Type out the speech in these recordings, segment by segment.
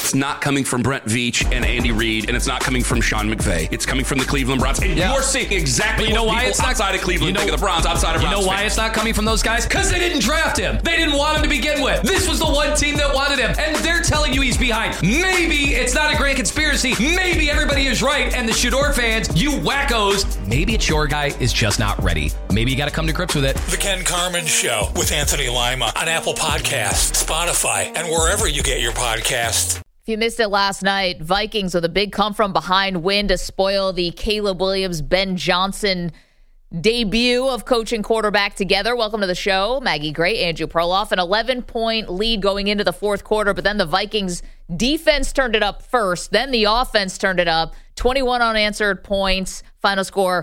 it's not coming from Brent Veach and Andy Reid, and it's not coming from Sean McVay. It's coming from the Cleveland Browns. And you're seeing exactly what people outside of Cleveland think of the Browns, outside of Browns. You know why it's not coming from those guys? Because they didn't draft him. They didn't want him to begin with. This was the one team that wanted him, and they're telling you he's behind. Maybe it's not a grand conspiracy. Maybe everybody is right, and the Shador fans, you wackos, maybe it's your guy is just not ready. Maybe you got to come to grips with it. The Ken Carman Show with Anthony Lima on Apple Podcasts, Spotify, and wherever you get your podcasts. If you missed it last night, Vikings with a big come-from-behind win to spoil the Caleb Williams, Ben Johnson debut of coach and quarterback together. Welcome to the show. Maggie Gray, Andrew Perloff. An 11-point lead going into the fourth quarter, but then the Vikings defense turned it up first. Then the offense turned it up. 21 unanswered points. Final score,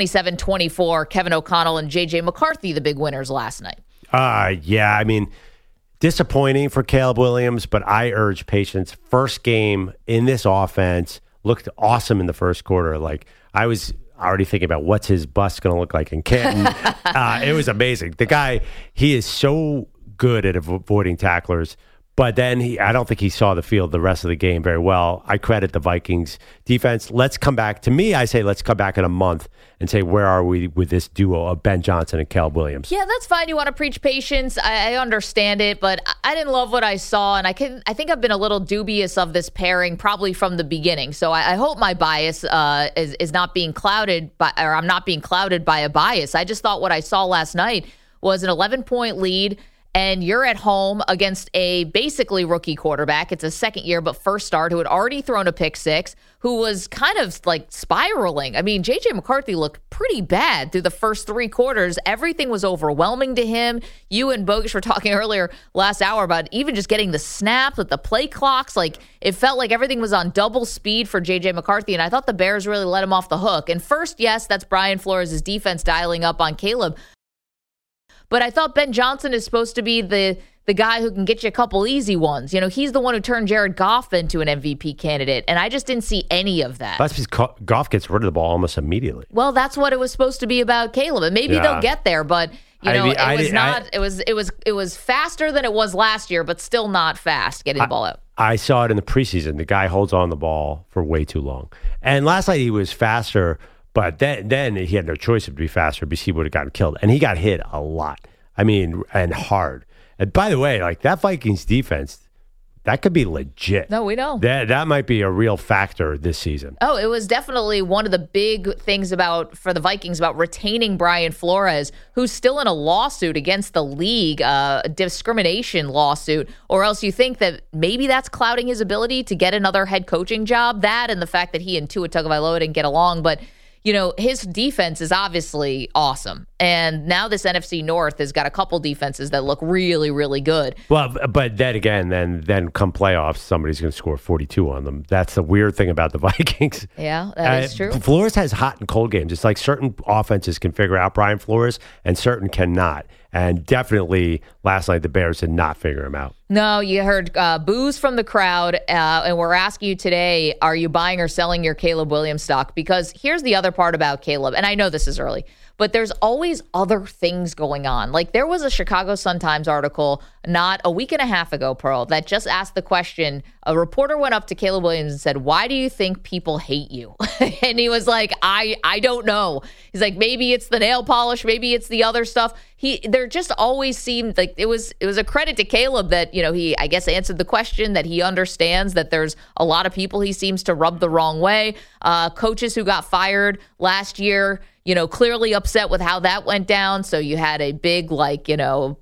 27-24. Kevin O'Connell and J.J. McCarthy, the big winners last night. Yeah, I mean, disappointing for Caleb Williams, but I urge patience. First game in this offense looked awesome in the first quarter. Like, I was already thinking about what's his bust going to look like in Canton. It was amazing. The guy, he is so good at avoiding tacklers. But then I don't think he saw the field the rest of the game very well. I credit the Vikings defense. Let's come back. To me, I say let's come back in a month and say, where are we with this duo of Ben Johnson and Caleb Williams? Yeah, that's fine. You want to preach patience. I understand it, but I didn't love what I saw, and I think I've been a little dubious of this pairing probably from the beginning. So I hope my bias is not being clouded by, or I'm not being clouded by a bias. I just thought what I saw last night was an 11-point lead, and you're at home against a basically rookie quarterback. It's a second year, but first start, who had already thrown a pick six, who was kind of like spiraling. I mean, J.J. McCarthy looked pretty bad through the first three quarters. Everything was overwhelming to him. You and Bogusch were talking earlier last hour about even just getting the snaps with the play clocks. Like, it felt like everything was on double speed for J.J. McCarthy, and I thought the Bears really let him off the hook. And first, yes, that's Brian Flores' defense dialing up on Caleb. But I thought Ben Johnson is supposed to be the guy who can get you a couple easy ones. You know, he's the one who turned Jared Goff into an MVP candidate, and I just didn't see any of that. That's because Goff gets rid of the ball almost immediately. Well, that's what it was supposed to be about Caleb, and maybe they'll get there, but you know, it was faster than it was last year, but still not fast getting the ball out. I saw it in the preseason. The guy holds on the ball for way too long, and last night he was faster. But then he had no choice but to be faster because he would have gotten killed. And he got hit a lot. I mean, and hard. And by the way, like that Vikings defense, that could be legit. No, we know. That might be a real factor this season. Oh, it was definitely one of the big things for the Vikings about retaining Brian Flores, who's still in a lawsuit against the league, a discrimination lawsuit, or else you think that maybe that's clouding his ability to get another head coaching job. That and the fact that he and Tua Tagovailoa didn't get along, but you know, his defense is obviously awesome. And now this NFC North has got a couple defenses that look really, really good. Well, but then again, then come playoffs, somebody's going to score 42 on them. That's the weird thing about the Vikings. Yeah, that is true. Flores has hot and cold games. It's like certain offenses can figure out Brian Flores and certain cannot. And definitely last night the Bears did not figure him out. No, you heard boos from the crowd, and we're asking you today, are you buying or selling your Caleb Williams stock? Because here's the other part about Caleb, and I know this is early, but there's always other things going on. Like there was a Chicago Sun-Times article not a week and a half ago, Pearl, that just asked the question. A reporter went up to Caleb Williams and said, why do you think people hate you? And he was like, I don't know. He's like, maybe it's the nail polish, maybe it's the other stuff. There just always seemed like it was a credit to Caleb that, you know, he, I guess, answered the question, that he understands that there's a lot of people he seems to rub the wrong way. Coaches who got fired last year, you know, clearly upset with how that went down. So you had a big, like, you know,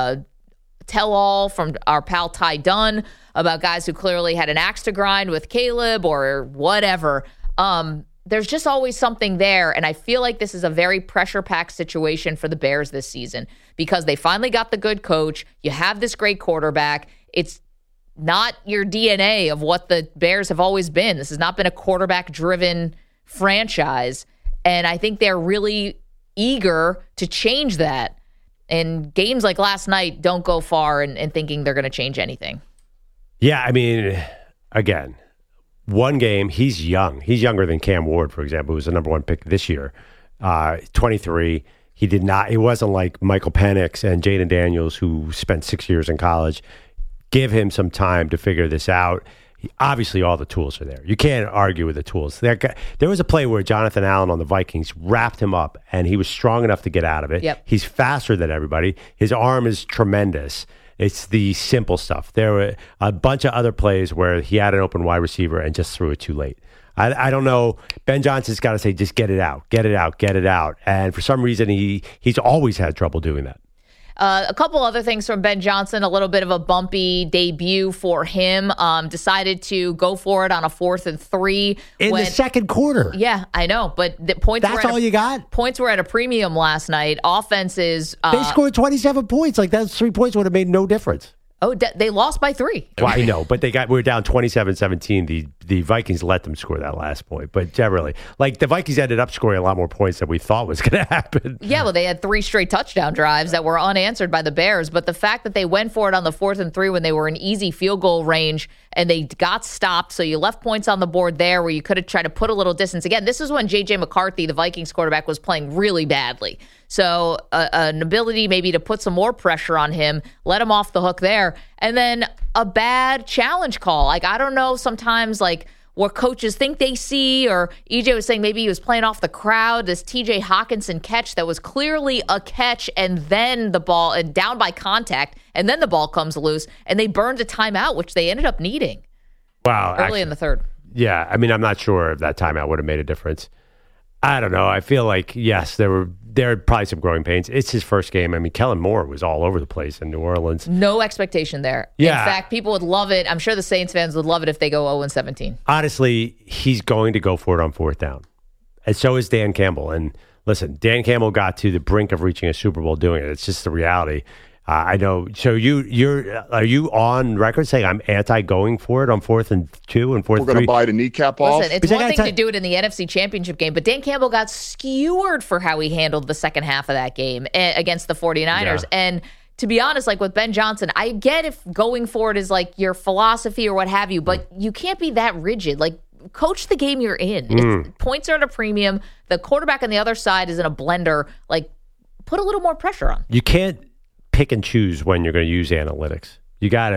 tell-all from our pal Ty Dunn about guys who clearly had an axe to grind with Caleb or whatever. There's just always something there, and I feel like this is a very pressure-packed situation for the Bears this season because they finally got the good coach. You have this great quarterback. It's not your DNA of what the Bears have always been. This has not been a quarterback-driven franchise, and I think they're really eager to change that. And games like last night don't go far in thinking they're going to change anything. Yeah, I mean, again, one game, he's young. He's younger than Cam Ward, for example, who was the number one pick this year. 23. It wasn't like Michael Penix and Jaden Daniels, who spent 6 years in college. Give him some time to figure this out. obviously all the tools are there. You can't argue with the tools. There was a play where Jonathan Allen on the Vikings wrapped him up, and he was strong enough to get out of it. Yep. He's faster than everybody. His arm is tremendous. It's the simple stuff. There were a bunch of other plays where he had an open wide receiver and just threw it too late. I don't know. Ben Johnson's got to say, just get it out, get it out, get it out. And for some reason, he's always had trouble doing that. A couple other things from Ben Johnson, a little bit of a bumpy debut for him. Decided to go for it on a 4th and 3. In the second quarter. Yeah, I know. But the points That's all you got? Points were at a premium last night. Offenses. They scored 27 points. Like, those 3 points would have made no difference. Oh, they lost by 3. Well, I know, but we were down 27-17. The Vikings let them score that last point. But generally, like, the Vikings ended up scoring a lot more points than we thought was going to happen. Yeah, well, they had 3 straight touchdown drives that were unanswered by the Bears. But the fact that they went for it on the 4th and 3 when they were in easy field goal range and they got stopped, so you left points on the board there where you could have tried to put a little distance. Again, this is when J.J. McCarthy, the Vikings quarterback, was playing really badly. So an ability maybe to put some more pressure on him, let him off the hook there. And then a bad challenge call. Like, I don't know, sometimes like what coaches think they see, or EJ was saying maybe he was playing off the crowd. This TJ Hawkinson catch that was clearly a catch, and then the ball, and down by contact, and then the ball comes loose, and they burned a timeout, which they ended up needing. Wow. Early in the third. Yeah. I mean, I'm not sure if that timeout would have made a difference. I don't know. I feel like, yes, there are probably some growing pains. It's his first game. I mean, Kellen Moore was all over the place in New Orleans. No expectation there. Yeah. In fact, people would love it. I'm sure the Saints fans would love it if they go 0-17. Honestly, he's going to go for it on 4th down. And so is Dan Campbell. And listen, Dan Campbell got to the brink of reaching a Super Bowl doing it. It's just the reality. I know. So are you on record saying I'm anti going for it on 4th and 2 and 4th? We're going to bite a kneecap off. Listen, it's one thing to do it in the NFC Championship game, but Dan Campbell got skewered for how he handled the second half of that game against the 49ers. Yeah. And to be honest, like with Ben Johnson, I get if going for it is like your philosophy or what have you, but you can't be that rigid. Like, coach the game you're in. Points are at a premium. The quarterback on the other side is in a blender. Like, put a little more pressure on. You can't pick and choose when you're going to use analytics. You got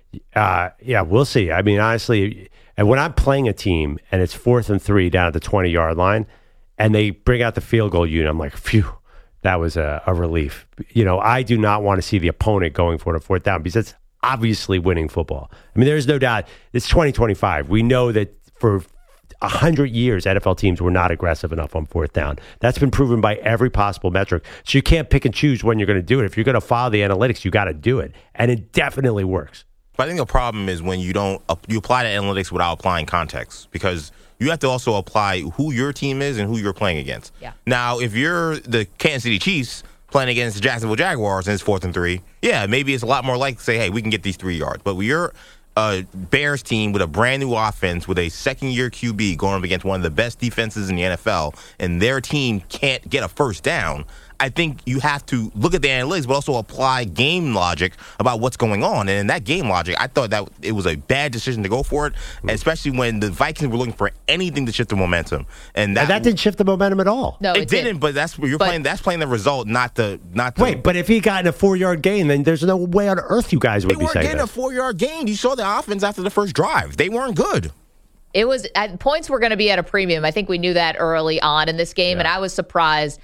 to, we'll see. I mean, honestly, and when I'm playing a team and it's 4th and 3 down at the 20-yard line and they bring out the field goal unit, I'm like, phew, that was a relief. You know, I do not want to see the opponent going for it on 4th down because it's obviously winning football. I mean, there's no doubt. It's 2025. We know that for 100 years, NFL teams were not aggressive enough on 4th down. That's been proven by every possible metric. So you can't pick and choose when you're going to do it. If you're going to follow the analytics, you got to do it. And it definitely works. But I think the problem is when you apply the analytics without applying context, because you have to also apply who your team is and who you're playing against. Yeah. Now, if you're the Kansas City Chiefs playing against the Jacksonville Jaguars and it's 4th and 3, yeah, maybe it's a lot more likely to say, hey, we can get these 3 yards. But when you're a Bears team with a brand new offense with a second-year QB going up against one of the best defenses in the NFL, and their team can't get a first down, I think you have to look at the analytics, but also apply game logic about what's going on. And in that game logic, I thought that it was a bad decision to go for it, especially when the Vikings were looking for anything to shift the momentum. And that didn't shift the momentum at all. No, it didn't. But that's where you're playing. That's playing the result, not the. Wait, but if he got in a 4-yard gain, then there's no way on earth you guys would be saying that. They weren't getting a 4-yard gain. You saw the offense after the first drive. They weren't good. It was points were going to be at a premium. I think we knew that early on in this game, and I was surprised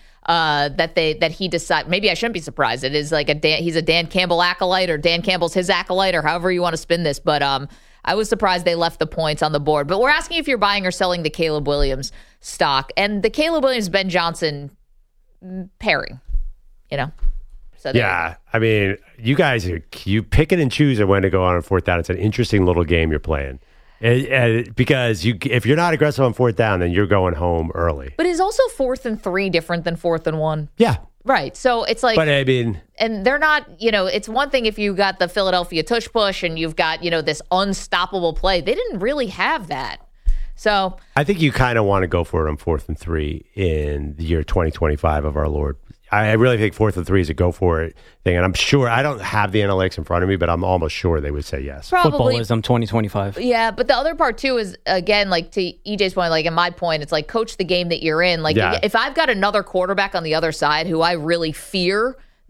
that he decided. Maybe I shouldn't be surprised. It is like he's a Dan Campbell acolyte, or Dan Campbell's his acolyte, or however you want to spin this. But I was surprised they left the points on the board. But we're asking if you're buying or selling the Caleb Williams stock, and the Caleb Williams Ben Johnson pairing. You know. So yeah, I mean, you guys, you pick it and choose when to go on 4th down. It's an interesting little game you're playing. Because if you're not aggressive on 4th down, then you're going home early. But is also 4th and 3 different than 4th and 1? Yeah. Right. So it's like, but I mean, and they're not, it's one thing if you got the Philadelphia tush push and you've got, this unstoppable play. They didn't really have that. So I think you kind of want to go for it on 4th and 3 in the year 2025 of our Lord. I really think 4th and 3 is a go for it thing. And I'm sure, I don't have the analytics in front of me, but I'm almost sure they would say yes. Probably. Footballism 2025. Yeah, but the other part too is, again, like to EJ's point, like in my point, it's like coach the game that you're in. Like if I've got another quarterback on the other side who I really fear,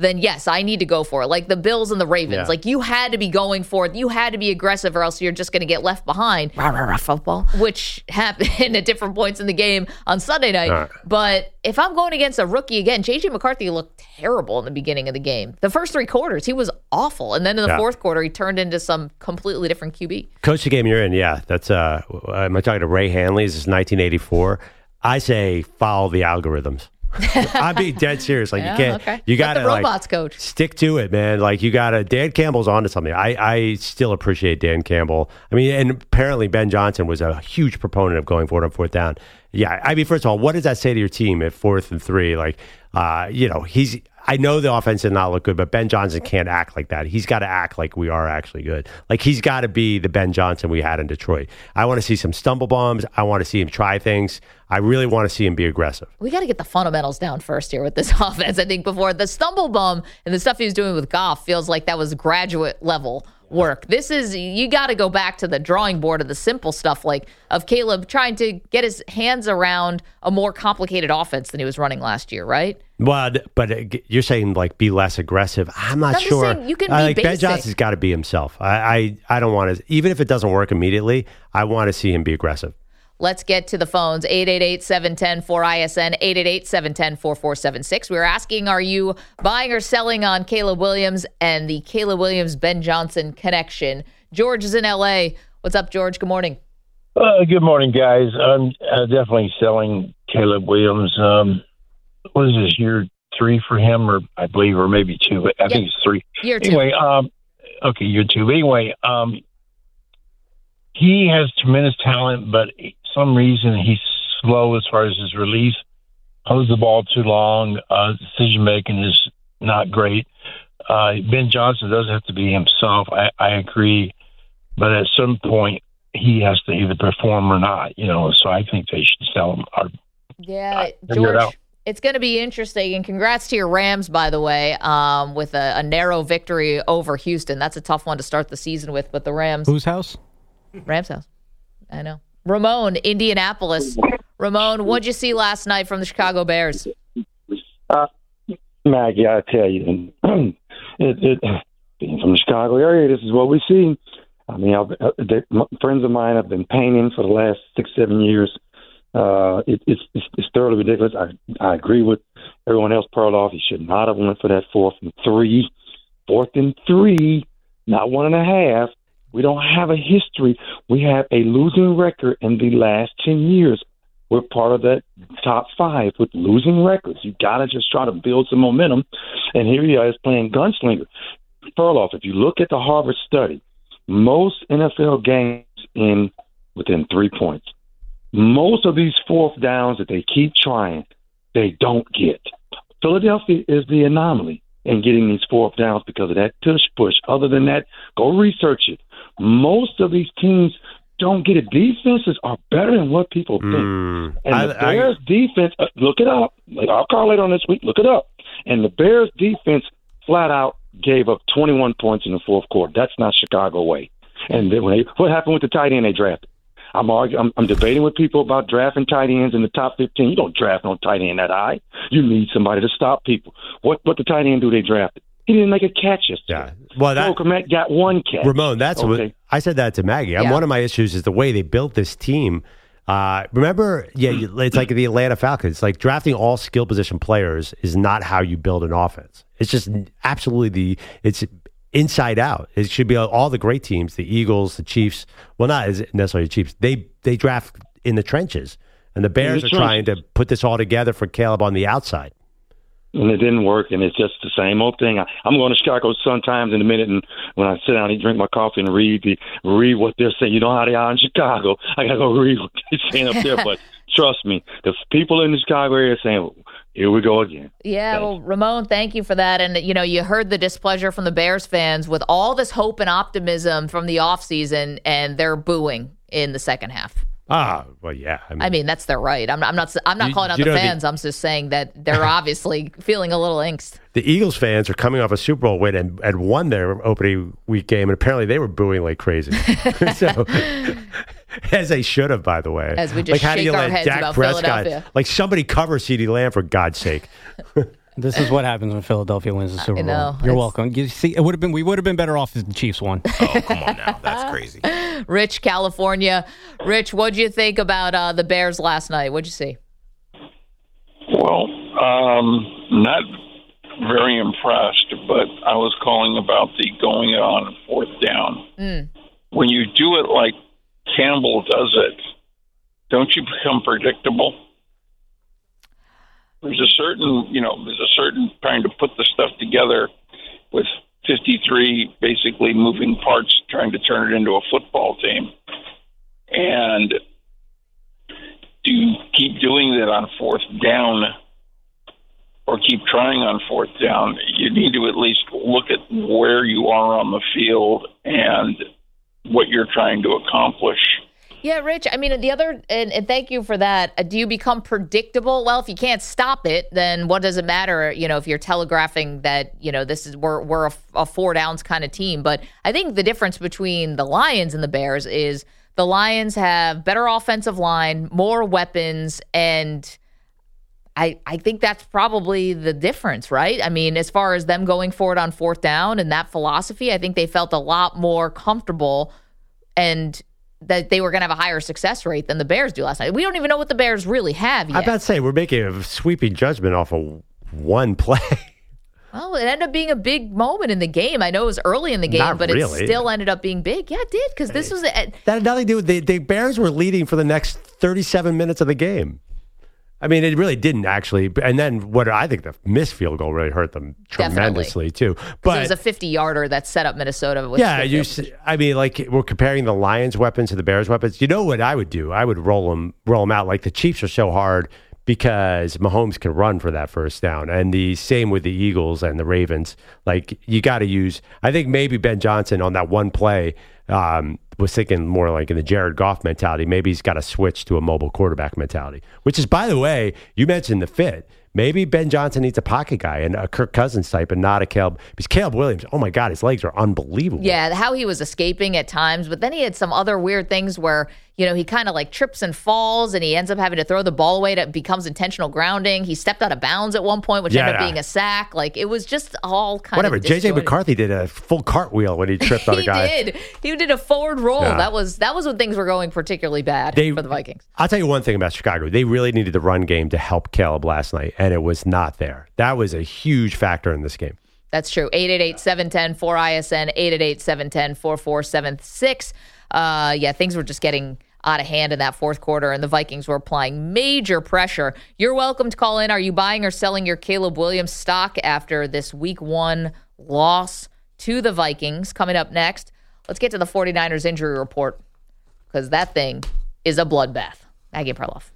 then yes, I need to go for it. Like the Bills and the Ravens. Yeah. Like you had to be going for it. You had to be aggressive or else you're just going to get left behind. Football. Which happened at different points in the game on Sunday night. Right. But if I'm going against a rookie again, J.J. McCarthy looked terrible in the beginning of the game. The first 3 quarters, he was awful. And then in the fourth quarter, he turned into some completely different QB. Coach, the game you're in, yeah. That's am I talking to Ray Hanley? This is 1984. I say follow the algorithms. I'm being dead serious. Like you got to robots coach. Stick to it, man. Like you got to. Dan Campbell's onto something. I still appreciate Dan Campbell. I mean, and apparently Ben Johnson was a huge proponent of going for it on 4th down. Yeah, I mean, first of all, what does that say to your team at 4th and 3? Like, I know the offense did not look good, but Ben Johnson can't act like that. He's got to act like we are actually good. Like, he's got to be the Ben Johnson we had in Detroit. I want to see some stumble bombs. I want to see him try things. I really want to see him be aggressive. We got to get the fundamentals down first here with this offense. I think before the stumble bomb and the stuff he was doing with Goff feels like that was graduate level work. This is, you got to go back to the drawing board of the simple stuff, like of Caleb trying to get his hands around a more complicated offense than he was running last year, right? Well, but you're saying like be less aggressive. I'm not sure. Saying you can be basic. Ben Johnson's got to be himself. I don't want to, even if it doesn't work immediately, I want to see him be aggressive. Let's get to the phones. 888-710-4ISN, 888-710-4476. We were asking, are you buying or selling on Caleb Williams and the Caleb Williams-Ben Johnson connection? George is in L.A. What's up, George? Good morning. Good morning, guys. I'm definitely selling Caleb Williams. What is this, year 3 for him, or I believe, or maybe 2, but I think it's 3. Year 2. Anyway, okay, year 2. Anyway, he has tremendous talent, but some reason he's slow as far as his release, holds the ball too long, decision making is not great. Ben Johnson doesn't have to be himself. I agree, but at some point he has to either perform or not. So I think they should sell him. George, it's going to be interesting, and congrats to your Rams, by the way, with a narrow victory over Houston. That's a tough one to start the season with, but the Rams. Whose house? Rams' house. I know. Ramon, Indianapolis. Ramon, what'd you see last night from the Chicago Bears? Maggie, I tell you, being from the Chicago area, this is what we see. I mean, friends of mine have been painting for the last 6-7 years. It's thoroughly ridiculous. I agree with everyone else. Perloff, he should not have went for that 4th and 3. 4th and 3, not 1.5. We don't have a history. We have a losing record in the last 10 years. We're part of that top 5 with losing records. You got to just try to build some momentum. And here he is playing gunslinger. Perloff, if you look at the Harvard study, most NFL games end within 3 points. Most of these 4th downs that they keep trying, they don't get. Philadelphia is the anomaly in getting these 4th downs because of that push. Other than that, go research it. Most of these teams don't get it. Defenses are better than what people think. And the Bears' defense, look it up. I'll call it on this week. Look it up. And the Bears' defense flat out gave up 21 points in the 4th quarter. That's not Chicago way. And then what happened with the tight end they drafted? I'm debating with people about drafting tight ends in the top 15. You don't draft no tight end that high. You need somebody to stop people. What the tight end do they draft? He didn't make a catch yesterday. Yeah. Well, Komet got 1 catch. Ramon, that's what I said that to Maggie. One of my issues is the way they built this team. Remember, it's like the Atlanta Falcons. Like drafting all skill position players is not how you build an offense. It's just absolutely it's inside out. It should be all the great teams, the Eagles, the Chiefs. Well, not necessarily the Chiefs. They draft in the trenches, and the Bears are trying to put this all together for Caleb on the outside. And it didn't work, and it's just the same old thing. I'm going to Chicago sometimes in a minute, and when I sit down and drink my coffee and read what they're saying, you know how they are in Chicago. I got to go read what they're saying up there. But trust me, the people in the Chicago area are saying, here we go again. Yeah, well, Ramon, thank you for that. And, you heard the displeasure from the Bears fans with all this hope and optimism from the offseason, and they're booing in the second half. Well, yeah. I mean, that's their right. I'm not calling out the fans. I'm just saying that they're obviously feeling a little angst. The Eagles fans are coming off a Super Bowl win and won their opening week game, and apparently they were booing like crazy. So, as they should have, by the way. As we just shake our heads Dak about Prescott, Philadelphia. like somebody cover CeeDee Lamb for God's sake. This is what happens when Philadelphia wins the Super Bowl. You're welcome. You see, we would have been better off if the Chiefs won. Oh, come on now. That's crazy. Rich, California. Rich, what'd you think about the Bears last night? What'd you see? Well, not very impressed, but I was calling about the going on fourth down. When you do it like Campbell does it, don't you become predictable? There's a certain trying to put the stuff together with 53 basically moving parts, trying to turn it into a football team. And do you keep doing that on fourth down or keep trying on fourth down? You need to at least look at where you are on the field and what you're trying to accomplish. Yeah, Rich, I mean, and thank you for that. Do you become predictable? Well, if you can't stop it, then what does it matter, if you're telegraphing that, we're a four downs kind of team. But I think the difference between the Lions and the Bears is the Lions have better offensive line, more weapons, and I think that's probably the difference, right? I mean, as far as them going forward on fourth down and that philosophy, I think they felt a lot more comfortable and that they were going to have a higher success rate than the Bears do last night. We don't even know what the Bears really have yet. I'm about to say, we're making a sweeping judgment off of one play. Well, it ended up being a big moment in the game. I know it was early in the game, but it still ended up being big. Yeah, it did, because this was... That had nothing to do with... The Bears were leading for the next 37 minutes of the game. I mean, it really didn't actually. And then I think the missed field goal really hurt them tremendously too. But it was a 50-yarder that set up Minnesota. We're comparing the Lions' weapons to the Bears' weapons. You know what I would do? I would roll them out. Like the Chiefs are so hard because Mahomes can run for that first down, and the same with the Eagles and the Ravens. Like you got to use. I think maybe Ben Johnson on that one play. Was thinking more like in the Jared Goff mentality. Maybe he's got to switch to a mobile quarterback mentality, which is, by the way, you mentioned the fit. Maybe Ben Johnson needs a pocket guy and a Kirk Cousins type and not a Caleb. Because Caleb Williams, oh my God, his legs are unbelievable. Yeah, how he was escaping at times, but then he had some other weird things where, he kind of like trips and falls and he ends up having to throw the ball away. That becomes intentional grounding. He stepped out of bounds at one point, which ended up being a sack. Like it was just all kind of JJ McCarthy did a full cartwheel when he tripped on a guy. He did a forward roll. Yeah. That was when things were going particularly bad for the Vikings. I'll tell you one thing about Chicago. They really needed the run game to help Caleb last night, and it was not there. That was a huge factor in this game. That's true. 888-710-4ISN, 888-710-4476. Things were just getting out of hand in that fourth quarter, and the Vikings were applying major pressure. You're welcome to call in. Are you buying or selling your Caleb Williams stock after this week 1 loss to the Vikings? Coming up next, let's get to the 49ers injury report, because that thing is a bloodbath. Maggie Perloff.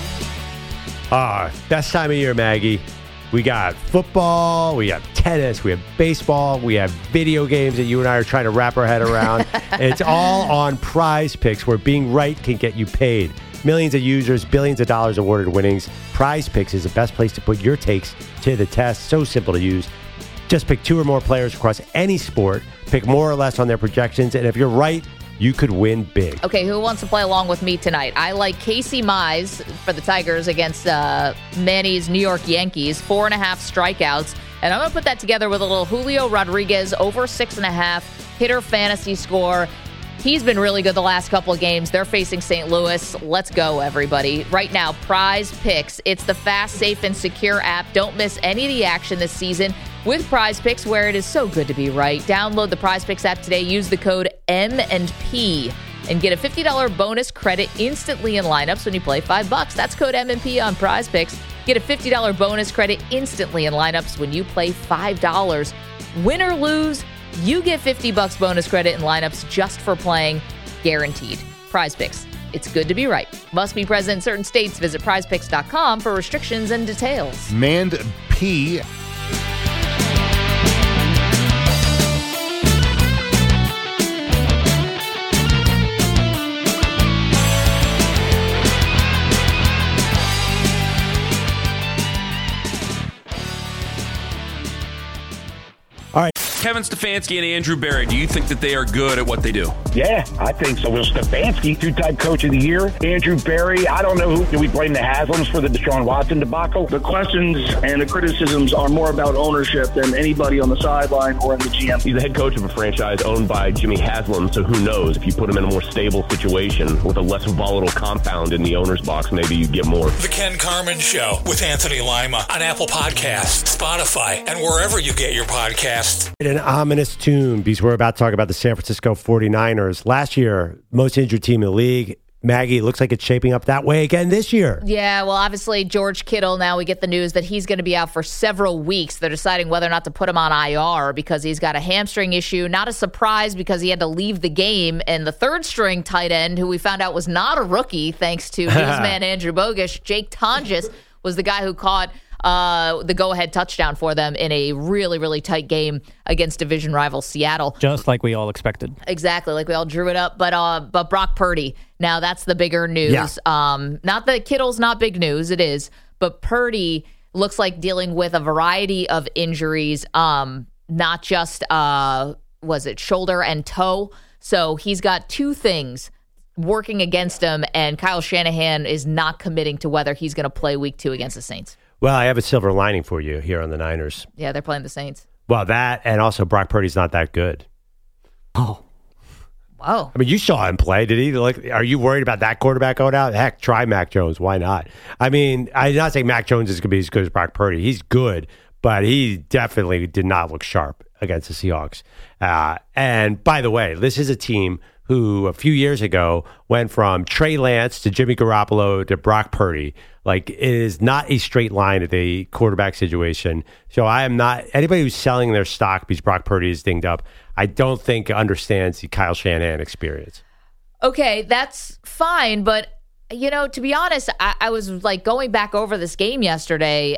Best time of year, Maggie. We got football, we have tennis, we have baseball, we have video games that you and I are trying to wrap our head around. It's all on Prize Picks, where being right can get you paid. Millions of users, billions of dollars awarded winnings. Prize Picks is the best place to put your takes to the test. So simple to use. Just pick 2 or more players across any sport, pick more or less on their projections, and if you're right, you could win big. Okay, who wants to play along with me tonight? I like Casey Mize for the Tigers against Manny's New York Yankees, 4.5 strikeouts. And I'm going to put that together with a little Julio Rodriguez over 6.5 hitter fantasy score. He's been really good the last couple of games. They're facing St. Louis. Let's go, everybody. Right now, Prize Picks. It's the fast, safe, and secure app. Don't miss any of the action this season with Prize Picks, where it is so good to be right. Download the Prize Picks app today. Use the code M&P and get a $50 bonus credit instantly in lineups when you play $5. That's code M&P on Prize Picks. Get a $50 bonus credit instantly in lineups when you play $5. Win or lose, you get $50 bonus credit in lineups just for playing, guaranteed. Prize Picks. It's good to be right. Must be present in certain states. Visit prizepicks.com for restrictions and details. Mand P. All right. Kevin Stefanski and Andrew Barry, do you think that they are good at what they do? Yeah, I think so. Will Stefanski, two-time coach of the year. Andrew Berry, I don't know who. Do we blame the Haslams for the Deshaun Watson debacle? The questions and the criticisms are more about ownership than anybody on the sideline or in the GM. He's the head coach of a franchise owned by Jimmy Haslam, so who knows? If you put him in a more stable situation with a less volatile compound in the owner's box, maybe you get more. The Ken Carman Show with Anthony Lima on Apple Podcasts, Spotify, and wherever you get your podcasts. An ominous tune, because we're about to talk about the San Francisco 49ers. Last year, most injured team in the league. Maggie, it looks like it's shaping up that way again this year. Yeah, well, obviously, George Kittle, now we get the news that he's going to be out for several weeks. They're deciding whether or not to put him on IR because he's got a hamstring issue. Not a surprise because he had to leave the game. And the third-string tight end, who we found out was not a rookie, thanks to newsman Andrew Bogusch, Jake Tonjes, was the guy who caught the go-ahead touchdown for them in a really, really tight game against division rival Seattle. Just like we all expected. Exactly, like we all drew it up. But Brock Purdy, now that's the bigger news. Yeah. Not that Kittle's not big news, it is. But Purdy looks like dealing with a variety of injuries, not just, was it shoulder and toe? So he's got two things working against him, and Kyle Shanahan is not committing to whether he's going to play week 2 against the Saints. Well, I have a silver lining for you here on the Niners. Yeah, they're playing the Saints. Well, that, and also Brock Purdy's not that good. Oh. Wow. I mean, you saw him play. Did he? Like, are you worried about that quarterback going out? Heck, try Mac Jones. Why not? I mean, I'm not saying Mac Jones is going to be as good as Brock Purdy. He's good, but he definitely did not look sharp against the Seahawks. And by the way, this is a team who a few years ago went from Trey Lance to Jimmy Garoppolo to Brock Purdy. Like, it is not a straight line at the quarterback situation. So I am not, anybody who's selling their stock because Brock Purdy is dinged up, I don't think understands the Kyle Shanahan experience. Okay, that's fine, but you know, to be honest, I was like going back over this game yesterday,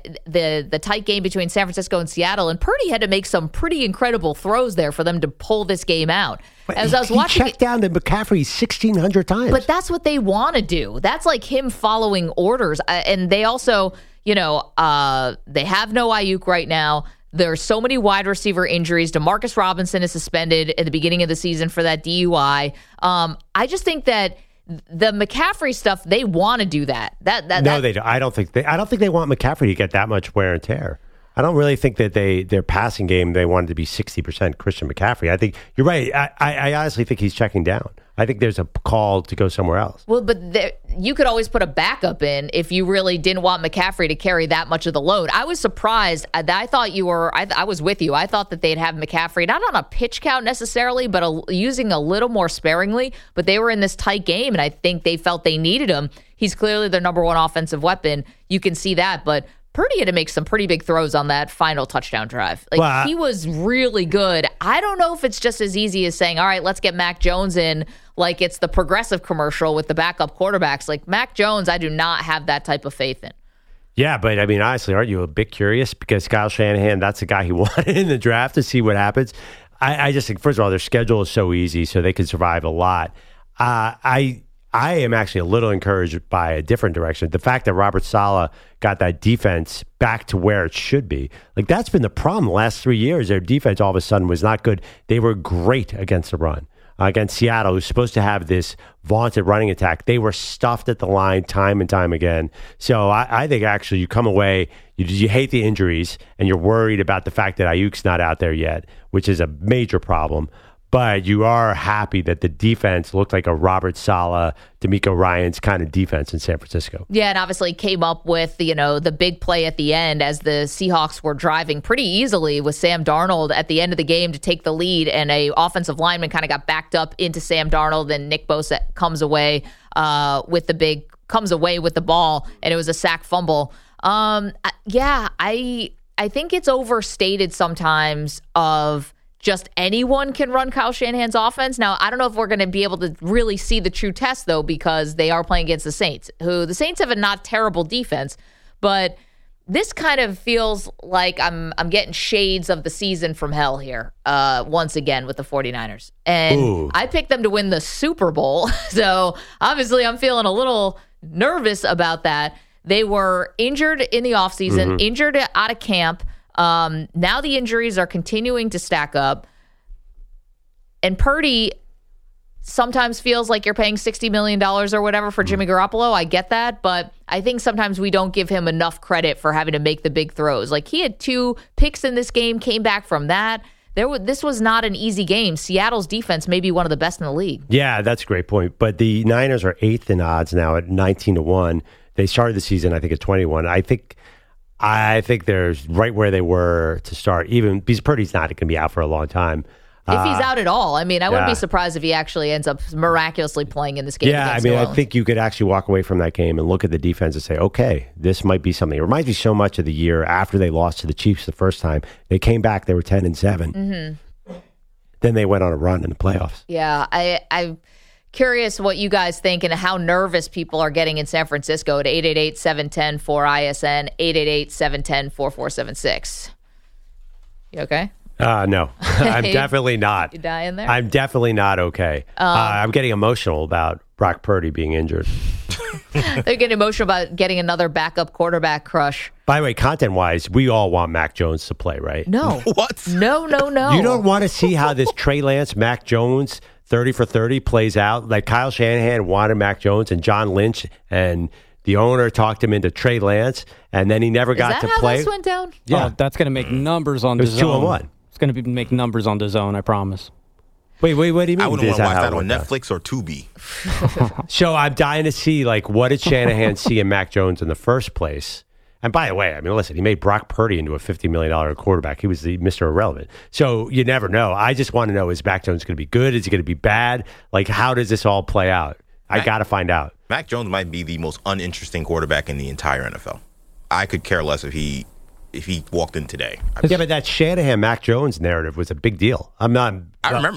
the tight game between San Francisco and Seattle, and Purdy had to make some pretty incredible throws there for them to pull this game out. As I was watching, he checked down to McCaffrey 1,600 times. But that's what they want to do. That's like him following orders. And they also, you know, they have no Ayuk right now. There are so many wide receiver injuries. Demarcus Robinson is suspended at the beginning of the season for that DUI. I just think that the McCaffrey stuff, they want to do that. No, they don't. I don't think they want McCaffrey to get that much wear and tear. I don't really think that their passing game, they wanted to be 60% Christian McCaffrey. I think you're right. I honestly think he's checking down. I think there's a call to go somewhere else. Well, but you could always put a backup in if you really didn't want McCaffrey to carry that much of the load. I was surprised. I thought you were, I was with you. I thought that they'd have McCaffrey, not on a pitch count necessarily, but using a little more sparingly. But they were in this tight game, and I think they felt they needed him. He's clearly their number one offensive weapon. You can see that, but Purdy had to make some pretty big throws on that final touchdown drive. He was really good. I don't know if it's just as easy as saying, all right, let's get Mac Jones in, like it's the Progressive commercial with the backup quarterbacks. Like Mac Jones, I do not have that type of faith in. Yeah, but I mean, honestly, aren't you a bit curious? Because Kyle Shanahan, that's the guy he wanted in the draft to see what happens. I just think, first of all, their schedule is so easy, so they can survive a lot. I am actually a little encouraged by a different direction. The fact that Robert Saleh got that defense back to where it should be. Like, that's been the problem the last 3 years. Their defense all of a sudden was not good. They were great against the run. Against Seattle, who's supposed to have this vaunted running attack, they were stuffed at the line time and time again. So I think actually you come away, you hate the injuries, and you're worried about the fact that Ayuk's not out there yet, which is a major problem. But you are happy that the defense looked like a Robert Saleh, DeMeco Ryans kind of defense in San Francisco. Yeah, and obviously came up with, the big play at the end as the Seahawks were driving pretty easily with Sam Darnold at the end of the game to take the lead, and a offensive lineman kind of got backed up into Sam Darnold, and Nick Bosa comes away with the ball, and it was a sack fumble. I think it's overstated sometimes of just anyone can run Kyle Shanahan's offense. Now, I don't know if we're going to be able to really see the true test, though, because they are playing against the Saints, who the Saints have a not terrible defense. But this kind of feels like I'm getting shades of the season from hell here once again with the 49ers. And I picked them to win the Super Bowl. So obviously I'm feeling a little nervous about that. They were injured in the offseason, injured out of camp. Now the injuries are continuing to stack up. And Purdy, sometimes feels like you're paying $60 million or whatever for Jimmy Garoppolo. I get that, but I think sometimes we don't give him enough credit for having to make the big throws. Like, he had 2 picks in this game, came back from that. This was not an easy game. Seattle's defense may be one of the best in the league. Yeah, that's a great point. But the Niners are 8th in odds now at 19-1. They started the season, I think, at 21. I think they're right where they were to start, even because Purdy's not going to be out for a long time. If he's out at all. I mean, I wouldn't be surprised if he actually ends up miraculously playing in this game. Yeah, I mean, I think you could actually walk away from that game and look at the defense and say, okay, this might be something. It reminds me so much of the year after they lost to the Chiefs the first time. They came back, they were 10-7. Mm-hmm. Then they went on a run in the playoffs. Yeah, I'm curious what you guys think and how nervous people are getting in San Francisco at 888-710-4ISN, 888-710-4476. You okay? No, I'm definitely not. You dying there? I'm definitely not okay. I'm getting emotional about Brock Purdy being injured. They're getting emotional about getting another backup quarterback crush. By the way, content-wise, we all want Mac Jones to play, right? No. What? No. You don't want to see how this Trey Lance, Mac Jones, 30 for 30 plays out? Like Kyle Shanahan wanted Mac Jones, and John Lynch and the owner talked him into Trey Lance, and then he never got to play. Is that how this went down? Yeah, that's going to make numbers on the zone. It was 2-1. It's going to make numbers on the zone, I promise. Wait, what do you mean? I wouldn't want to watch that on Netflix or Tubi. So I'm dying to see, like, what did Shanahan see in Mac Jones in the first place? And by the way, I mean, listen, he made Brock Purdy into a $50 million quarterback. He was the Mr. Irrelevant. So you never know. I just want to know, is Mac Jones going to be good? Is he going to be bad? Like, how does this all play out? I got to find out. Mac Jones might be the most uninteresting quarterback in the entire NFL. I could care less if he walked in today. Yeah, but that Shanahan Mac Jones narrative was a big deal. I remember.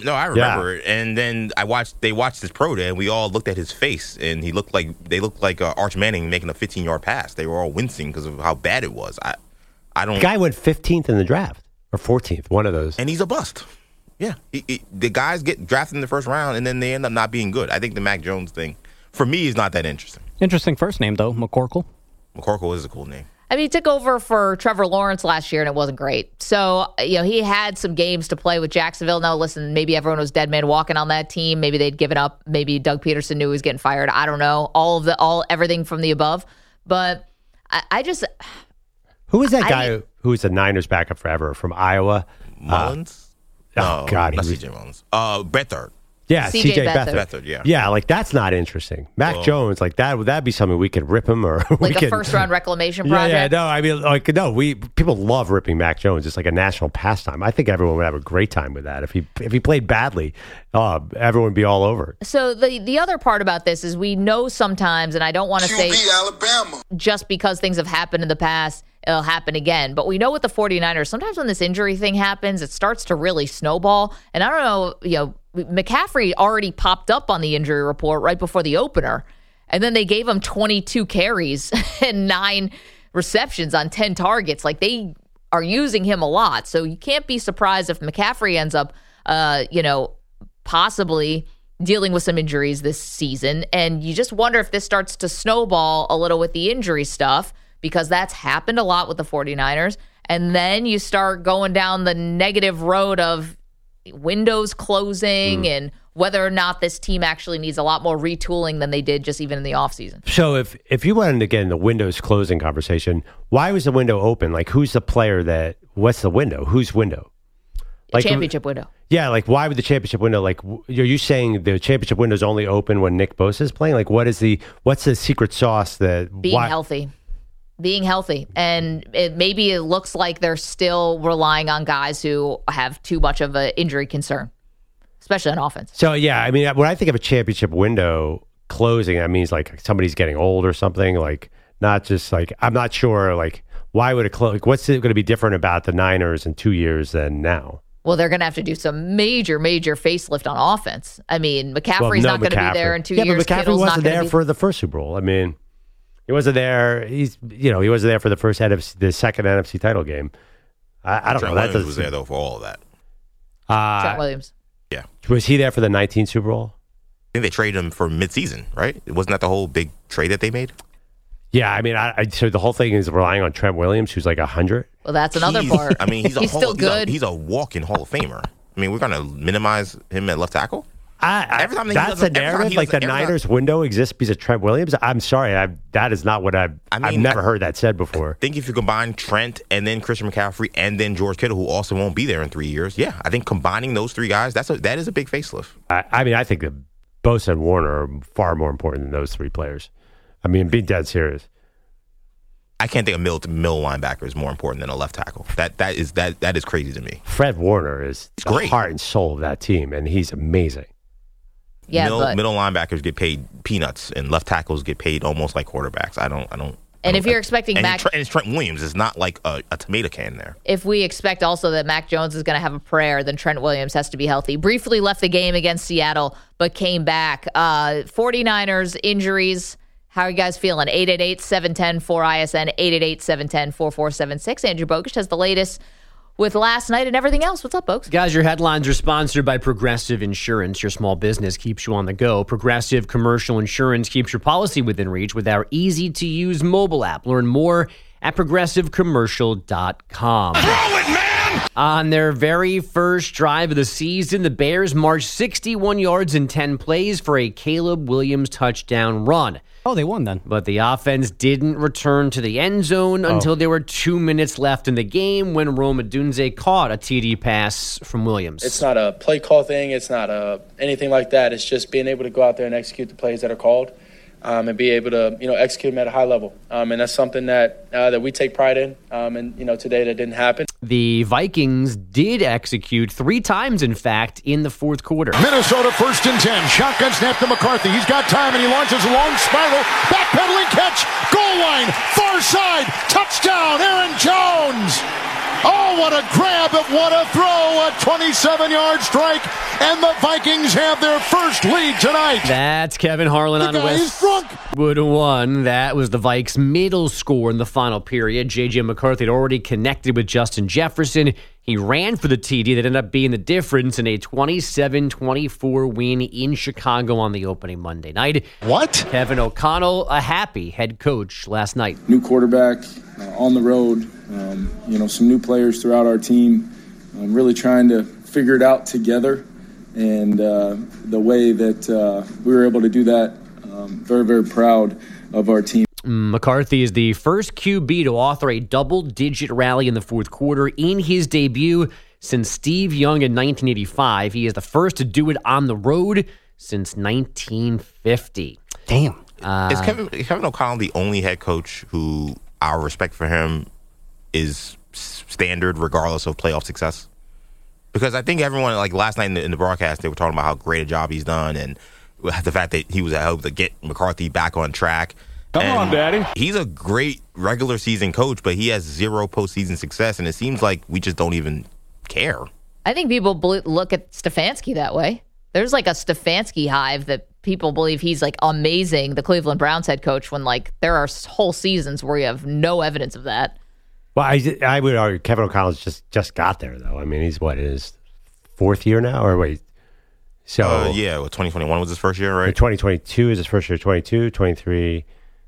It. And then they watched his pro day, and we all looked at his face, and they looked like Arch Manning making a 15-yard pass. They were all wincing because of how bad it was. I don't. The guy went 15th in the draft or 14th, one of those, and he's a bust. Yeah, the guys get drafted in the first round, and then they end up not being good. I think the Mac Jones thing, for me, is not that interesting. Interesting first name though, McCorkle. McCorkle is a cool name. I mean, he took over for Trevor Lawrence last year, and it wasn't great. So, he had some games to play with Jacksonville. Now, listen, maybe everyone was dead man walking on that team. Maybe they'd given up. Maybe Doug Peterson knew he was getting fired. I don't know. Everything from the above. But I just... Who is that guy who was the Niners backup forever from Iowa? Mullins? God. Not CJ Mullins. Beathard. Yeah, CJ Beathard. Yeah. Yeah, like that's not interesting. Mac Jones, like that'd be something we could rip him or like a first round reclamation project. Yeah, no, I mean, people love ripping Mac Jones. It's like a national pastime. I think everyone would have a great time with that. If he played badly, everyone would be all over it. So the other part about this is we know sometimes, and I don't want to say Alabama just because things have happened in the past, it'll happen again. But we know with the 49ers, sometimes when this injury thing happens, it starts to really snowball. And I don't know, McCaffrey already popped up on the injury report right before the opener. And then they gave him 22 carries and 9 receptions on 10 targets. Like, they are using him a lot. So you can't be surprised if McCaffrey ends up, possibly dealing with some injuries this season. And you just wonder if this starts to snowball a little with the injury stuff, because that's happened a lot with the 49ers. And then you start going down the negative road of windows closing and whether or not this team actually needs a lot more retooling than they did just even in the offseason. So if you wanted to get in the windows closing conversation, why was the window open? Like, who's the player what's the window? Whose window? Like, championship window. Yeah, like, why would the championship window, like, are you saying the championship window is only open when Nick Bosa is playing? Like, what's the secret sauce that... Being healthy. And maybe it looks like they're still relying on guys who have too much of an injury concern, especially on offense. So, yeah, I mean, when I think of a championship window closing, that means like somebody's getting old or something. Like, not just like, I'm not sure, like, why would it close? Like, what's going to be different about the Niners in 2 years than now? Well, they're going to have to do some major facelift on offense. I mean, McCaffrey's not going to be there in 2 years. Yeah, but McCaffrey Kittle's wasn't there for the first Super Bowl. I mean... He wasn't there. He wasn't there for the second NFC title game. I don't know. That was there though for all of that. Trent Williams. Yeah. Was he there for the 19 Super Bowl? I think they traded him for midseason, right? Wasn't that the whole big trade that they made? Yeah, I mean, so the whole thing is relying on Trent Williams, who's like 100. Well, that's another part. I mean, he's still good. He's a walk-in Hall of Famer. I mean, we're going to minimize him at left tackle? Every time that's the narrative. Like the Niners window exists because of Trent Williams. I'm sorry, that is not what I've never heard that said before. I think if you combine Trent and then Christian McCaffrey and then George Kittle, who also won't be there in 3 years, yeah, I think combining those three guys, that is a big facelift. I think that Bosa and Warner are far more important than those three players. I mean, being dead serious. I can't think of middle linebacker is more important than a left tackle. That is crazy to me. Fred Warner is the heart and soul of that team, and he's amazing. Yeah, middle linebackers get paid peanuts, and left tackles get paid almost like quarterbacks. I don't. And if you're expecting Mac, and it's Trent Williams, it's not like a tomato can there. If we expect also that Mac Jones is going to have a prayer, then Trent Williams has to be healthy. Briefly left the game against Seattle, but came back. 49ers injuries. How are you guys feeling? 888-710-4ISN, 888-710-4476. Andrew Bogusch has the latest with last night and everything else. What's up, folks? Guys, your headlines are sponsored by Progressive Insurance. Your small business keeps you on the go. Progressive Commercial Insurance keeps your policy within reach with our easy-to-use mobile app. Learn more at progressivecommercial.com. Throw it, man! On their very first drive of the season, the Bears marched 61 yards in 10 plays for a Caleb Williams touchdown run. Oh, they won then. But the offense didn't return to the end zone until there were 2 minutes left in the game when Rome Odunze caught a TD pass from Williams. It's not a play call thing. It's not anything like that. It's just being able to go out there and execute the plays that are called and be able to, execute them at a high level. And that's something that we take pride in. And today that didn't happen. The Vikings did execute 3 times, in fact, in the fourth quarter. Minnesota 1st and 10. Shotgun snap to McCarthy. He's got time, and he launches a long spiral. Backpedaling catch. Goal line. Far side. Touchdown, Aaron Jones. Oh, what a grab. What a throw. A 27-yard strike. And the Vikings have their first lead tonight. That's Kevin Harlan on Westwood One. That was the Vikes' middle score in the final period. J.J. McCarthy had already connected with Justin Jefferson. He ran for the TD that ended up being the difference in a 27-24 win in Chicago on the opening Monday night. What? Kevin O'Connell, a happy head coach last night. New quarterback on the road, some new players throughout our team, really trying to figure it out together. And the way that we were able to do that, very, very proud of our team. McCarthy is the first QB to author a double-digit rally in the fourth quarter in his debut since Steve Young in 1985. He is the first to do it on the road since 1950. Damn. Is Kevin O'Connell the only head coach who our respect for him is standard regardless of playoff success? Because I think everyone, like last night in the broadcast, they were talking about how great a job he's done and the fact that he was able to get McCarthy back on track. Come on, Daddy. He's a great regular season coach, but he has 0 postseason success, and it seems like we just don't even care. I think people look at Stefanski that way. There's like a Stefanski hive that people believe he's like amazing, the Cleveland Browns head coach, when like there are whole seasons where you have no evidence of that. Well, I would argue Kevin O'Connell's just got there, though. I mean, he's in his 4th year now? Or wait. So 2021 was his first year, right? 2022 is his first year, 22, 23,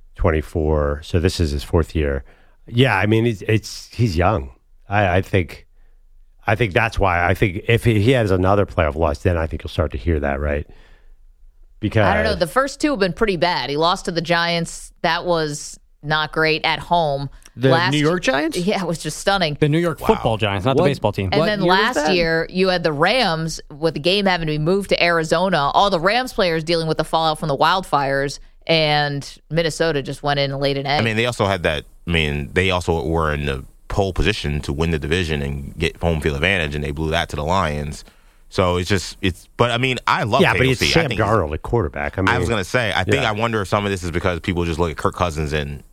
24. So this is his 4th year. Yeah, I mean, he's young. I think that's why. I think if he has another playoff loss, then I think you'll start to hear that, right? Because I don't know. The first 2 have been pretty bad. He lost to the Giants. That was not great at home. The New York Giants? Yeah, it was just stunning. The New York football Giants, not the baseball team. And then last year, you had the Rams with the game having to be moved to Arizona. All the Rams players dealing with the fallout from the wildfires, and Minnesota just went in and laid an egg. I mean, they also had that. I mean, they also were in the pole position to win the division and get home field advantage, and they blew that to the Lions. So but I mean, I love KOC. But it's Sam Darnold at quarterback. I was going to say, I wonder if some of this is because people just look at Kirk Cousins and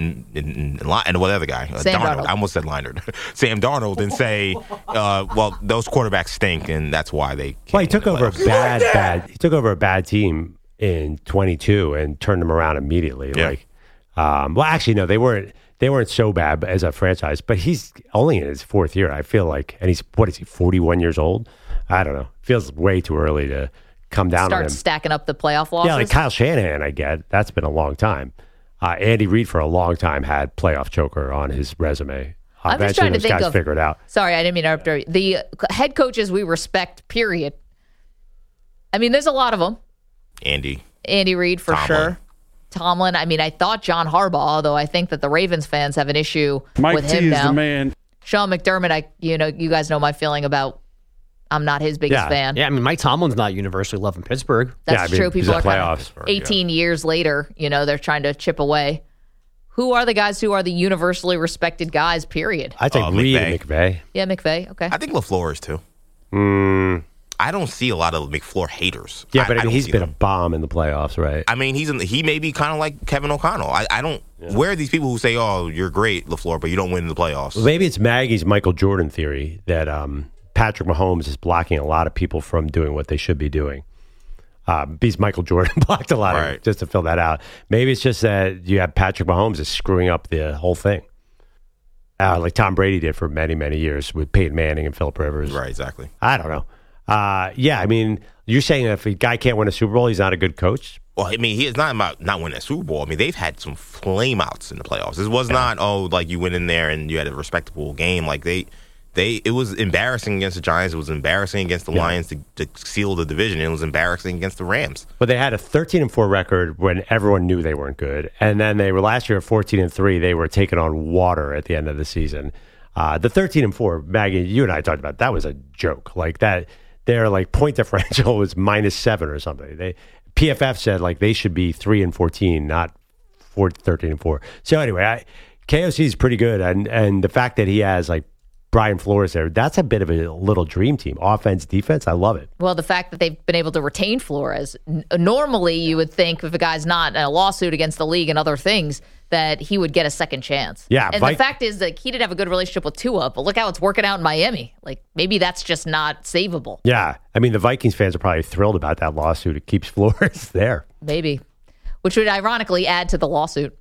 what other guy? Darnold. I almost said Leonard. Sam Darnold, and say, well, those quarterbacks stink, and that's why they. Well, he took over a bad team in 22 and turned them around immediately. Yeah. Well, actually, no, they weren't so bad as a franchise, but he's only in his 4th year. I feel like, and he's 41 years old? I don't know. Feels way too early to come down on him. Start stacking up the playoff losses. Yeah, like Kyle Shanahan, I get. That's been a long time. Andy Reid for a long time had playoff choker on his resume. I'm just trying to think guys figure it out. Sorry, I didn't mean to interrupt. The head coaches we respect, period. I mean, there's a lot of them. Andy Reid for sure. Tomlin. I mean, I thought John Harbaugh, although I think that the Ravens fans have an issue with him now. The man. Sean McDermott, you guys know my feeling about. I'm not his biggest fan. Yeah, I mean, Mike Tomlin's not universally loved in Pittsburgh. That's true. People are kind of 18 years later, they're trying to chip away. Who are the guys who are the universally respected guys, period? I think Reid and McVay. Yeah, McVay. Okay. I think LaFleur is too. I don't see a lot of McFleur haters. Yeah, but he's been a bomb in the playoffs, right? I mean, he may be kind of like Kevin O'Connell. I don't. Yeah. Where are these people who say, "Oh, you're great, LaFleur," but you don't win in the playoffs? Well, maybe it's Maggie's Michael Jordan theory that Patrick Mahomes is blocking a lot of people from doing what they should be doing. Because Michael Jordan blocked a lot of it, just to fill that out. Maybe it's just that you have Patrick Mahomes is screwing up the whole thing. Like Tom Brady did for many, many years with Peyton Manning and Phillip Rivers. Right, exactly. I don't know. Yeah, I mean, you're saying if a guy can't win a Super Bowl, he's not a good coach? Well, I mean, it's not about not winning a Super Bowl. I mean, they've had some flameouts in the playoffs. This was not, like you went in there and you had a respectable game. Like it was embarrassing against the Giants. It was embarrassing against the Lions to seal the division. It was embarrassing against the Rams. But they had a 13-4 record when everyone knew they weren't good. And then they were last year at 14-3. They were taking on water at the end of the season. The 13-4, Maggie, you and I talked about, that was a joke. Like that, their like point differential was -7 or something. PFF said like they should be 3-14, not 13-4. So anyway, KOC is pretty good, and the fact that he has like Brian Flores there, that's a bit of a little dream team. Offense, defense, I love it. Well, the fact that they've been able to retain Flores, normally you would think if a guy's not in a lawsuit against the league and other things, that he would get a second chance. Yeah. And the fact is that he didn't have a good relationship with Tua, but look how it's working out in Miami. Like, maybe that's just not savable. Yeah. I mean, the Vikings fans are probably thrilled about that lawsuit. It keeps Flores there. Maybe. Which would ironically add to the lawsuit.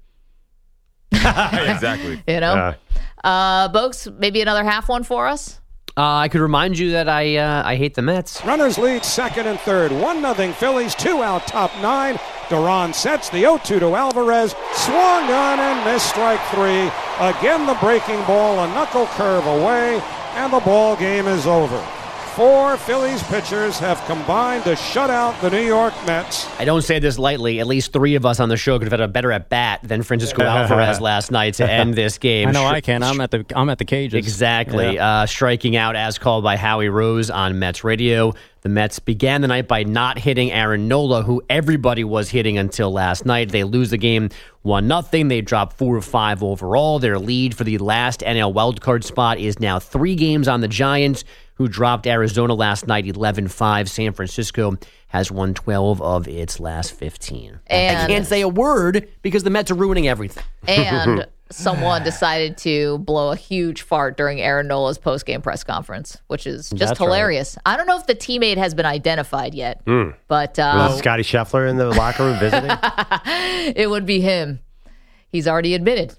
Exactly. Bogues, maybe another half one for us? I could remind you that I hate the Mets. Runners lead second and third. 1-0 Phillies, 2 out, top 9. Duran sets the 0-2 to Alvarez. Swung on and missed strike 3. Again, the breaking ball, a knuckle curve away, and the ball game is over. 4 Phillies pitchers have combined to shut out the New York Mets. I don't say this lightly. At least 3 of us on the show could have had a better at bat than Francisco Alvarez last night to end this game. I know I can. I'm at the cages. Exactly. Yeah. Striking out as called by Howie Rose on Mets radio. The Mets began the night by not hitting Aaron Nola, who everybody was hitting until last night. They lose the game 1-0. They drop 4 of 5 overall. Their lead for the last NL wildcard spot is now 3 games on the Giants, who dropped Arizona last night 11-5. San Francisco has won 12 of its last 15. And I can't say a word because the Mets are ruining everything. And someone decided to blow a huge fart during Aaron Nola's postgame press conference, which is just hilarious. Right. I don't know if the teammate has been identified yet, but was Scotty Scheffler in the locker room visiting? It would be him. He's already admitted.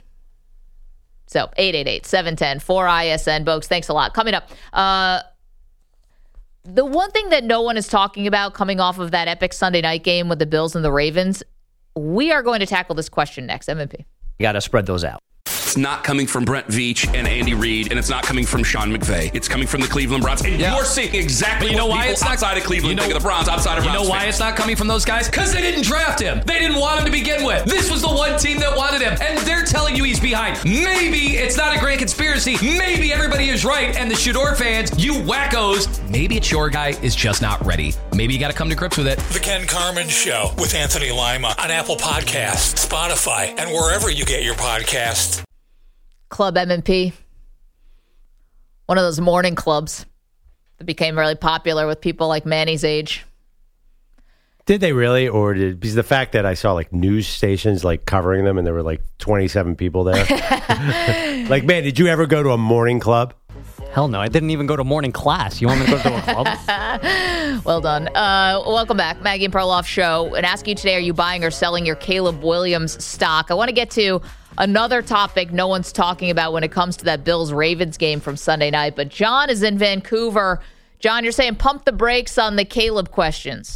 So 888-710-4ISN. Bogues, thanks a lot. Coming up, the one thing that no one is talking about coming off of that epic Sunday night game with the Bills and the Ravens, we are going to tackle this question next. MMP. You got to spread those out. It's not coming from Brent Veach and Andy Reid, and it's not coming from Sean McVay. It's coming from the Cleveland Browns. And you're seeing exactly what people outside of Cleveland think of the Browns, outside of Browns You know why fans. it's not coming from those guys? Because they didn't draft him. They didn't want him to begin with. This was the one team that wanted him, and they're telling you he's behind. Maybe it's not a grand conspiracy. Maybe everybody is right, and the Shador fans, you wackos, maybe it's your guy is just not ready. Maybe you got to come to grips with it. The Ken Carman Show with Anthony Lima on Apple Podcasts, Spotify, and wherever you get your podcasts. Club M&P, one of those morning clubs that became really popular with people like Manny's age. Did they really? Or because the fact that I saw like news stations like covering them and there were like 27 people there. Like, man, did you ever go to a morning club? Hell no, I didn't even go to morning class. You want me to go to a club? Well done. Welcome back, Maggie and Perloff Show. And ask you today, are you buying or selling your Caleb Williams stock? I want to get to another topic no one's talking about when it comes to that Bills-Ravens game from Sunday night. But John is in Vancouver. John, you're saying pump the brakes on the Caleb questions.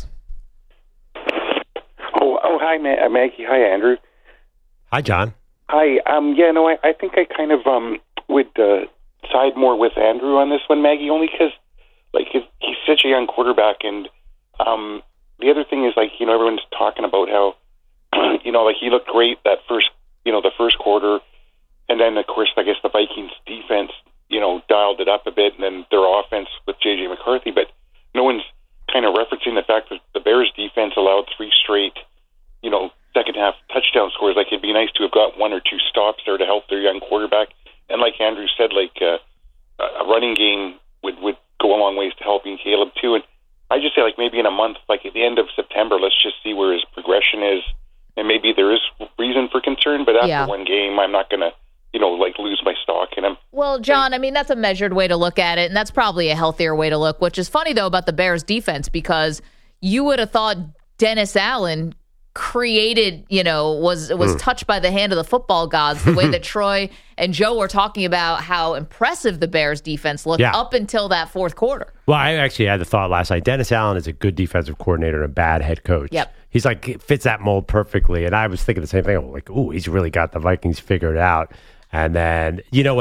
Oh, hi, Maggie. Hi, Andrew. Hi, John. Hi. I think I kind of would side more with Andrew on this one, Maggie, only because like he's such a young quarterback, and The other thing is, like, everyone's talking about how, like he looked great that first, the first quarter. And then, of course, I guess the Vikings defense, dialed it up a bit, and then their offense with J.J. McCarthy. But no one's kind of referencing the fact that the Bears defense allowed 3 straight, second half touchdown scores. Like, it'd be nice to have got 1 or 2 stops there to help their young quarterback. And like Andrew said, like a running game would go a long ways to helping Caleb too. And I just say, like, maybe in a month, like at the end of September, let's just see where his progression is. And maybe there is reason for concern, but after one game, I'm not going to, lose my stock in him. Well, John, I mean, that's a measured way to look at it, and that's probably a healthier way to look, which is funny, though, about the Bears defense, because you would have thought Dennis Allen created, was touched by the hand of the football gods, the way that Troy and Joe were talking about how impressive the Bears defense looked up until that fourth quarter. Well, I actually had the thought last night. Dennis Allen is a good defensive coordinator and a bad head coach. Yep. He's like, fits that mold perfectly. And I was thinking the same thing. Like, he's really got the Vikings figured out. And then,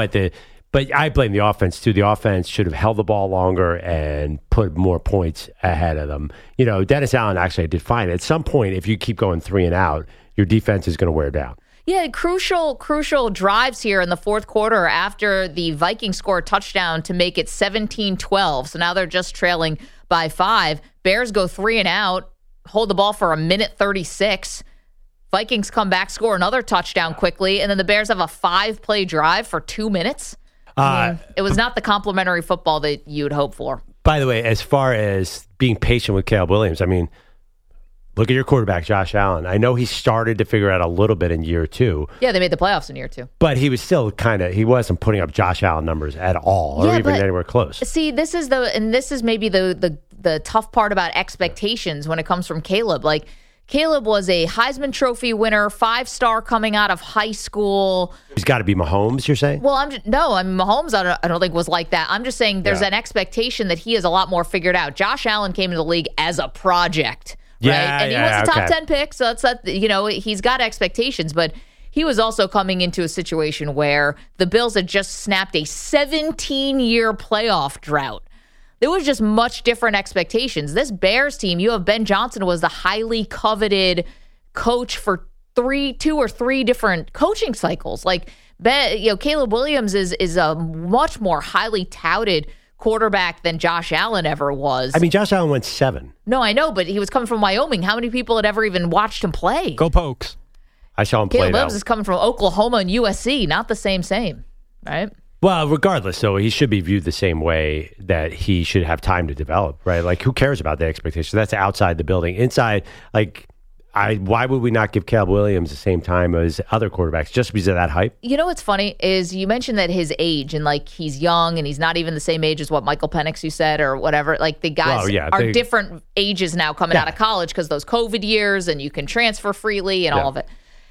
but I blame the offense too. The offense should have held the ball longer and put more points ahead of them. Dennis Allen actually did fine. At some point, if you keep going 3 and out, your defense is going to wear down. Yeah, crucial drives here in the fourth quarter after the Vikings score a touchdown to make it 17-12. So now they're just trailing by 5. Bears go 3 and out, hold the ball for a minute 36. Vikings come back, score another touchdown quickly, and then the Bears have a 5-play drive for 2 minutes. It was not the complimentary football that you'd hope for. By the way, as far as being patient with Caleb Williams, I mean, look at your quarterback, Josh Allen. I know he started to figure out a little bit in year 2. Yeah, they made the playoffs in year 2. But he was still he wasn't putting up Josh Allen numbers at all, or even anywhere close. See, this is maybe the tough part about expectations when it comes from Caleb. Like, Caleb was a Heisman Trophy winner, 5-star coming out of high school. He's got to be Mahomes, you're saying? Well, Mahomes I don't think was like that. I'm just saying there's an expectation that he is a lot more figured out. Josh Allen came into the league as a project, right? And he was a top 10 pick, so he's got expectations, but he was also coming into a situation where the Bills had just snapped a 17-year playoff drought. There was just much different expectations. This Bears team, you have Ben Johnson, was the highly coveted coach for 2 or 3 different coaching cycles. Like, Caleb Williams is a much more highly touted quarterback than Josh Allen ever was. I mean, Josh Allen went 7. No, I know, but he was coming from Wyoming. How many people had ever even watched him play? Go Pokes. I saw him play. Caleb Williams is coming from Oklahoma and USC, not the same, right? Well, regardless, so he should be viewed the same way that he should have time to develop, right? Like, who cares about the expectations? That's outside the building. Inside, like, why would we not give Caleb Williams the same time as other quarterbacks just because of that hype? You know what's funny is you mentioned that his age and, like, he's young and he's not even the same age as what Michael Penix, you said, or whatever. Like, the guys are different ages now coming out of college because those COVID years and you can transfer freely and all of it.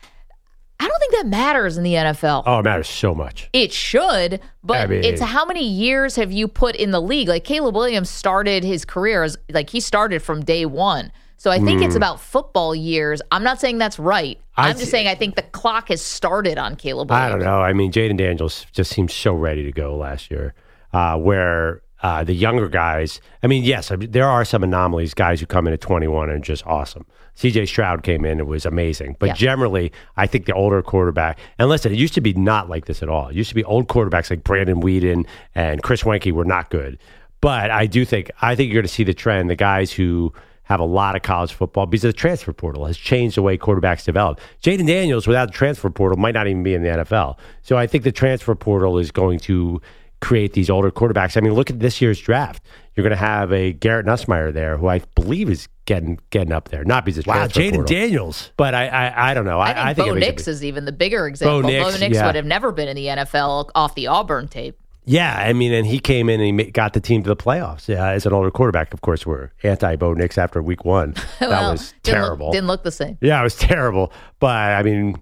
I don't think that matters in the NFL. Oh, it matters so much. It should, but it's how many years have you put in the league? Like, Caleb Williams started his career as, like, he started from day 1. So I think it's about football years. I'm not saying that's right. I'm just saying I think the clock has started on Caleb Williams. I don't know. I mean, Jaden Daniels just seemed so ready to go last year, where the younger guys, I mean, yes, there are some anomalies, guys who come in at 21 and just awesome. C.J. Stroud came in, it was amazing. But generally, I think the older quarterback, and listen, it used to be not like this at all. It used to be old quarterbacks like Brandon Weeden and Chris Wenke were not good. But I think you're going to see the trend, the guys who have a lot of college football, because the transfer portal has changed the way quarterbacks develop. Jaden Daniels, without the transfer portal, might not even be in the NFL. So I think the transfer portal is going to create these older quarterbacks. I mean, look at this year's draft. You're going to have a Garrett Nussmeier there, who I believe is getting up there. Not because it's transfer portal. Jaden Daniels. But I don't know. I think Bo Nix is even the bigger example. Bo Nix would have never been in the NFL off the Auburn tape. Yeah, I mean, and he came in and he got the team to the playoffs. Yeah, as an older quarterback, of course, we're anti-Bo Nix after week 1. That was terrible. Didn't look the same. Yeah, it was terrible. But, I mean,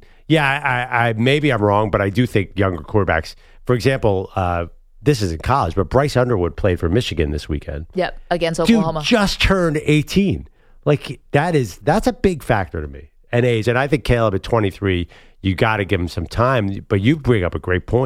I maybe I'm wrong, but I do think younger quarterbacks, for example, this is in college, but Bryce Underwood played for Michigan this weekend. Yep, against Oklahoma. Dude just turned 18. Like, that's a big factor to me. And age, and I think Caleb at 23, you got to give him some time. But you bring up a great point.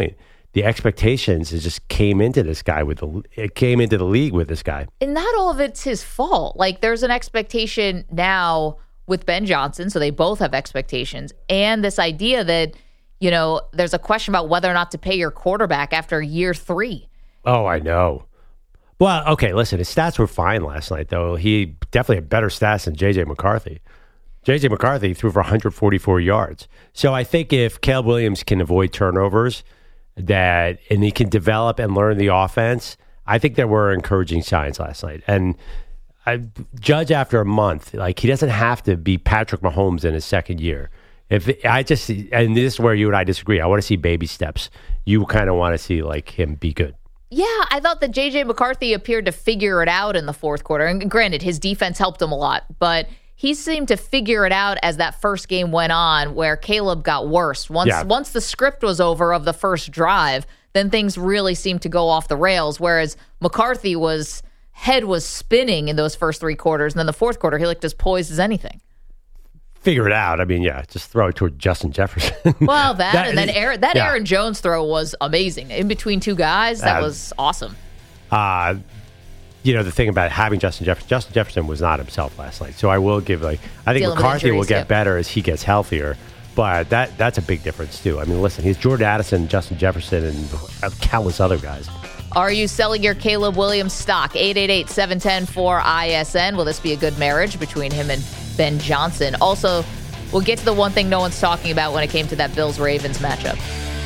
the expectations just came into this guy it came into the league with this guy. And not all of it's his fault. Like, there's an expectation now with Ben Johnson, so they both have expectations, and this idea that, you know, there's a question about whether or not to pay your quarterback after year 3. Oh, I know. Well, okay, listen, his stats were fine last night, though. He definitely had better stats than J.J. McCarthy. J.J. McCarthy threw for 144 yards. So I think if Caleb Williams can avoid turnovers and he can develop and learn the offense, I think there were encouraging signs last night. And I judge after a month, like, he doesn't have to be Patrick Mahomes in his second year. And this is where you and I disagree. I want to see baby steps. You kind of want to see, like, him be good. Yeah, I thought that J.J. McCarthy appeared to figure it out in the fourth quarter. And granted, his defense helped him a lot, but he seemed to figure it out as that first game went on, where Caleb got worse. Once the script was over of the first drive, then things really seemed to go off the rails, whereas McCarthy's head was spinning in those first 3 quarters, and then the fourth quarter, he looked as poised as anything. Figure it out. I mean, yeah, just throw it toward Justin Jefferson. Well, and then Aaron Jones throw was amazing. In between 2 guys, that was awesome. You know, the thing about having Justin Jefferson was not himself last night. So I will give, I think McCarthy will get better as he gets healthier. But that's a big difference, too. I mean, listen, he's Jordan Addison, Justin Jefferson, and countless other guys. Are you selling your Caleb Williams stock? 888-710-4ISN. Will this be a good marriage between him and Ben Johnson? Also, we'll get to the one thing no one's talking about when it came to that Bills-Ravens matchup.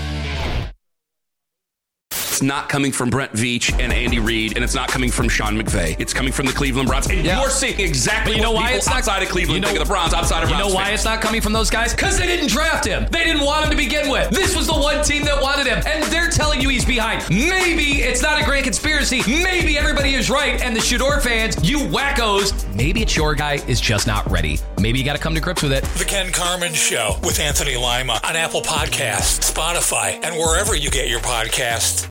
It's not coming from Brent Veach and Andy Reid, and it's not coming from Sean McVay. It's coming from the Cleveland Browns. And you're seeing exactly what people outside of Cleveland think of the Browns, outside of Browns. You know why it's not coming from those guys? Because they didn't draft him. They didn't want him to begin with. This was the one team that wanted him, and they're telling you he's behind. Maybe it's not a grand conspiracy. Maybe everybody is right, and the Shador fans, you wackos, maybe it's your guy is just not ready. Maybe you got to come to grips with it. The Ken Carman Show with Anthony Lima on Apple Podcasts, Spotify, and wherever you get your podcasts.